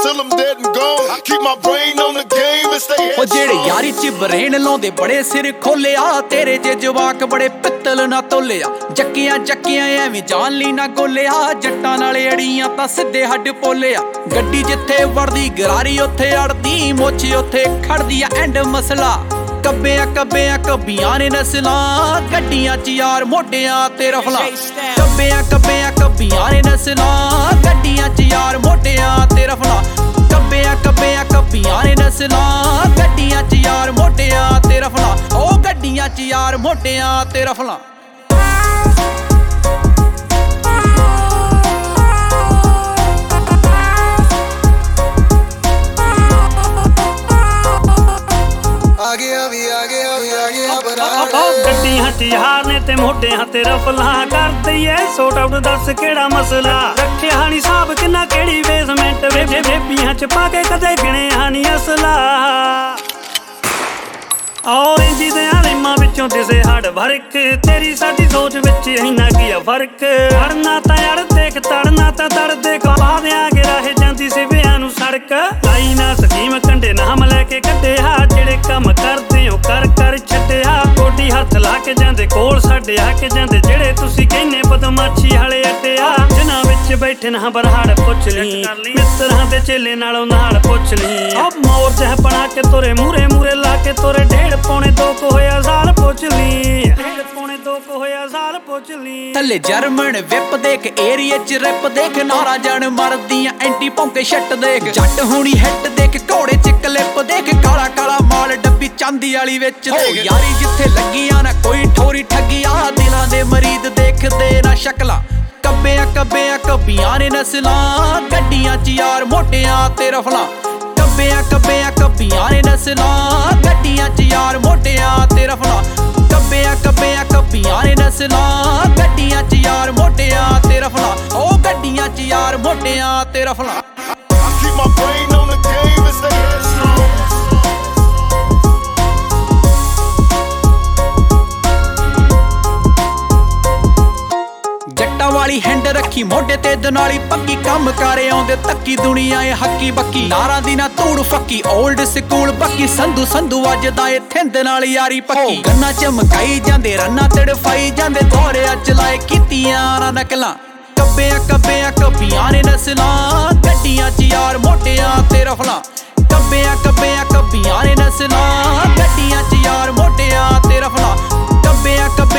till I'm dead and gone. Keep my brain on the game and stay headstrong. ਜਿਹੜੇ ਯਾਰੀ ਚ brain ਲਾਉਂਦੇ ਬੜੇ ਸਿਰ ਖੋਲਿਆ, ਤੇਰੇ ਜੇ ਜਵਾਕ ਬੜੇ ਪਿੱਤਲ ਨਾ ਤੋਲਿਆ। ਜੱਕੀਆਂ ਜੱਕੀਆਂ ਐਵੇਂ ਜਾਨ ਲਈ ਨਾ ਗੋਲਿਆ, ਜੱਟਾਂ ਨਾਲ ਅੜੀਆਂ ਤਾਂ ਸਿੱਧੇ ਹੱਡ ਪੋਲਿਆ। ਗੱਡੀ ਜਿੱਥੇ ਵੜਦੀ ਗਰਾਰੀ ਉੱਥੇ ਅੜਦੀ, ਮੁੱਛ ਉੱਥੇ ਖੜਦੀ ਆ ਐਂਡ ਮਸਲਾ। ਕੱਬਿਆਂ ਕੱਬਿਆਂ ਕੱਬੀਆਂ ਨੇ ਨਸਲਾਂ, ਗੱਡੀਆਂ ਚ ਯਾਰ ਮੋਢਿਆਂ ਤੇ ਰਫਲਾਂ। ਕੱਬਿਆਂ ਕੱਬਿਆਂ ਕੱਬੀਆਂ ਨੇ ਨਸਲਾਂ, ਗੱਡੀਆਂ ਚ ਯਾਰ ਮੋਢਿਆਂ ਤੇ ਰਫਲਾਂ। ਕੱਬਿਆਂ ਕੱਬਿਆਂ ਕੱਬੀਆਂ ਨੇ ਨਸਲਾਂ, ਗੱਡੀਆਂ ਚ ਯਾਰ ਮੋਢਿਆਂ ਤੇ ਰਫਲਾਂ। ਉਹ ਗੱਡੀਆਂ ਚ ਯਾਰ ਮੋਢਿਆਂ ਤੇ ਰਫਲਾਂ। ਗੱਡੀਆਂ ਚ ਯਾਰ ਨੇ ਤੇ ਮੋਢਿਆਂ ਤੇ ਰਫਲਾਂ, ਕਰ ਦਈਏ ਸੋਟ ਆਊਟ ਦੱਸ ਕਿਹੜਾ ਮਸਲਾ। ਰੱਖਿਆ ਨੀ ਸਾਬ ਕਿੰਨਾ ਕਿਹੜੀ ਬੇਸਮੈਂਟ, ਬੇਬੀਆਂ ਚ ਪਾ ਕੇ ਕਦੇ ਗਿਣਿਆ ਨੀ ਅਸਲਾ। ਔਰੇਂਜੀ ਦੇ ਆਲਿਮਾਂ ਵਿੱਚੋਂ ਦਿਸੇ ਹੜ ਵਰਕ, ਤੇਰੀ ਸਾਡੀ ਸੋਚ ਵਿੱਚ ਇੰਨਾ ਕੀ ਆ ਫਰਕ। ਅੜਨਾ ਤਾਂ ਅੜ ਦੇਖ, ਤੜਨਾ ਤਾਂ ਤੜ ਦੇਖ, ਪਾ ਦਿਆਂਗੇ ਰਾਹੇ ਜਾਂਦੀ ਸਿਵਿਆਂ ਨੂੰ ਸੜਕ। ਲਾਈ ਨਾ ਸਕੀਮ ਕੰਡੇ ਨਾਮ ਲੈ ਕੇ ਕੱਢਿਆ, ਜਿਹੜੇ ਕੰਮ ਕਰਦੇ ਹੋ ਕਰ ਕਰ ਛੱਡਿਆ। ਕੋਡੀ ਹੱਥ ਲਾ ਕੇ ਜਾਂਦੇ ਕੋਲ ਸਾਡੇ ਆ ਕੇ ਜਾਂਦੇ, ਜਿਹੜੇ ਤੁਸੀਂ ਕਹਿੰਦੇ ਬਦਮਾਸ਼ੀ ਵਾਲੇ ਅੱਡਿਆ। ਜਿਨ੍ਹਾਂ ਵਿੱਚ ਬੈਠੇ ਨਾ ਬਰਹਾੜ ਪੁੱਛ ਲਈ, ਮਿੱਤਰਾਂ ਦੇ ਚੇਲੇ ਨਾਲੋਂ ਨਾਲ ਪੁੱਛ ਲਈ। ਮੋਰ ਜਹ ਬਣਾ ਕੇ ਤੋਰੇ ਮੂਰੇ ਮੂਰੇ ਲਾ ਕੇ ਤੋਰੇ, 1.5 ਪੌਣੇ 2 ਹੋਇਆ ਸਾਲ ਪੁੱਛ ਲਈ। 1.5 ਪੌਣੇ 2 ਹੋਇਆ ਸਾਲ ਪੁੱਛ ਲਈ। ਥੱਲੇ ਜਰਮਨ ਵਿਪ ਦੇਖ, ਏਰੀਏ ਚ ਰਿਪ ਦੇਖ, ਨਾਰਾ ਜਾਣ ਮਰਦੀਆਂ ਐਂਟੀ ਭੌਂਕੇ ਛੱਟ ਦੇਖ। ਜੱਟ ਹੋਣੀ ਹਿੱਟ ਦੇਖ, ਘੋੜੇ ਚ ਕਲਿੱਪ ਦੇਖ, ਕਾਲਾ ਕਾਲਾ ਮਾਲ ਡੱਬੀ ਚਾਂਦੀ ਵਾਲੀ ਵਿੱਚ ਦੇਖ। ਯਾਰੀ ਜਿੱਥੇ ਲੱਗੀਆਂ ਨਾ ਕੋਈ ਠੋਰੀ ਠੱਗੀਆਂ, ਦਿਲਾਂ ਦੇ ਮਰੀਦ ਦੇਖਦੇ ਨਾ ਸ਼ਕਲਾਂ। ਕੱਬਿਆਂ ਕੱਬਿਆਂ ਕੱਬੀਆਂ ਨੇ ਨਸਲਾਂ, ਗੱਡੀਆਂ ਚ ਯਾਰ ਮੋਢਿਆਂ ਤੇ ਰਫਲਾਂ। ਕੱਬਿਆਂ ਕੱਬਿਆਂ ਕੱਬੀਆਂ ਨੇ ਨਸਲਾਂ, ਗੱਡੀਆਂ ਚ ਯਾਰ ਮੋਢਿਆਂ ਤੇ ਰਫਲਾਂ। ਕੱਬਿਆਂ ਕੱਬਿਆਂ ਕੱਬੀਆਂ ਨੇ ਨਸਲਾਂ, ਗੱਡੀਆਂ ਚ ਯਾਰ ਮੋਢਿਆਂ ਤੇ ਰਫਲਾਂ। ਉਹ ਗੱਡੀਆਂ ਚ ਯਾਰ ਮੋਢਿਆਂ ਤੇ ਰਫਲਾਂ। Keep my brain on the game and stay headstrong. ਜੱਟਾਂ ਵਾਲੀ ਹੈਂਡ ਰੱਖੀ ਮੋਢੇ ਤੇ ਦਨਾਲੀ ਪੱਕੀ, ਕੰਮ ਕਰ ਆਉਂਦੇ ਤੱਕੀ ਦੁਨੀਆ ਏ ਹੱਕੀ ਬੱਕੀ। ਨਾਰਾਂ ਦੀ ਨਾ ਧੂੜ ਫੱਕੀ, ਓਲਡ ਸਕੂਲ ਬੱਕੀ, ਸੰਧੂ ਸੰਧੂ ਵੱਜਦਾ ਏ ਥਿੰਦ ਨਾਲ ਯਾਰੀ ਪੱਕੀ। ਗੰਨਾ ਚਮਕਾਈ ਜਾਂਦੇ ਰੰਨਾ ਤੜਫਾਈ ਜਾਂਦੇ, ਦੌਰਿਆਂ ਚਲਾਏ ਕੀਤੀਆਂ ਨਾ ਨਕਲਾਂ। ਕੱਬਿਆਂ ਕੱਬਿਆਂ ਕੱਬੀਆਂ ਨੇ ਨਸਲਾਂ, ਗੱਡੀਆਂ ਚ ਯਾਰ ਮੋਢਿਆਂ ਤੇ ਰਫਲਾਂ। ਕੱਬਿਆਂ ਕੱਬਿਆਂ ਕੱਬੀਆਂ ਨੇ ਨਸਲਾਂ, ਗੱਡੀਆਂ ਚ ਯਾਰ ਮੋਢਿਆਂ ਤੇ ਰਫਲਾਂ। ਕੱਬਿਆਂ